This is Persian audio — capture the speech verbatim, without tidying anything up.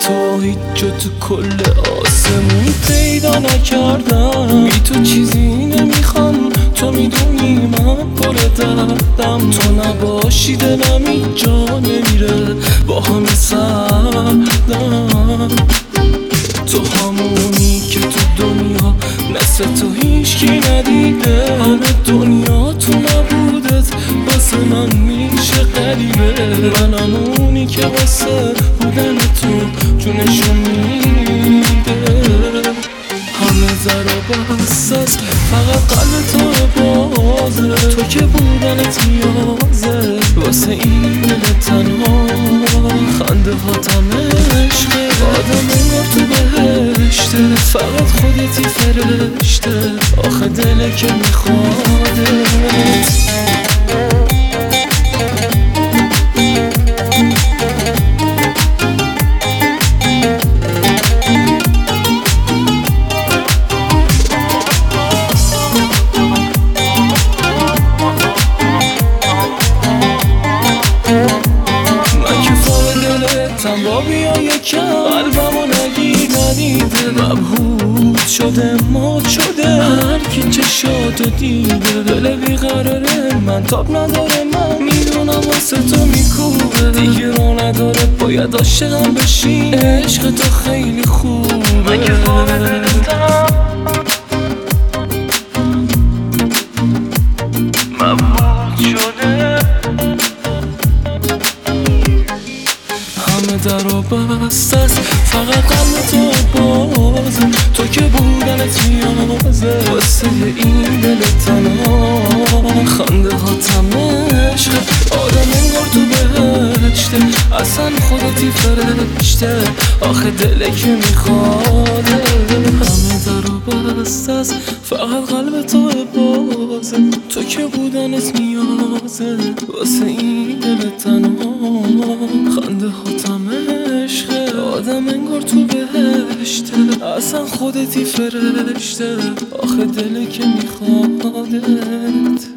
تو هیچ جا تو کل آسمون پیدا نکردم. بی تو چیزی نمیخوام، تو میدونی من پر دردم. تو نباشی دلم هیچ جا نمیره، با همه سردم. تو همونی که تو دنیا مثل تو هیچکی ندیده. همه دنیا تو نبودت واسه من میشه غریبه. من همونی که واسه بودن تو جونشو میده. همه در و بستت فقط قلب تو بازه. تو که بودنت نیازه واسه این دل تنها. خنده هاتم عشقه، آدم انگار تو بهشته. فقط خودتی فرشته، آخه دله که میخوادت. با بیا یکم قلبمو نگیر ندیده. مبهوت شده مات شده هر کی چشاتو دیده. دل بیقراره من تاب نداره، من میدونم واسه تو میکوبه. دیگه رو نداره باید عاشقم بشی، عشق تو خیلی خوبه. من که فاقدتم، مبهوت شده. همه در و بسته است فقط قلب تو بازه. تو که بودنت نیازه واسه این دل تنها. خنده هاتم عشقه، آدم انگار تو بهشته. اصلا خودتی فرشته، آخه دله که میخواده. همه در و بسته است فقط قلب تو بازه. تو که بودنت نیازه واسه این دل تنها. خنده هاتم عشقه، آدم انگار تو بهشته. اصلا خودتی فرشته، آخه دله که میخوادت.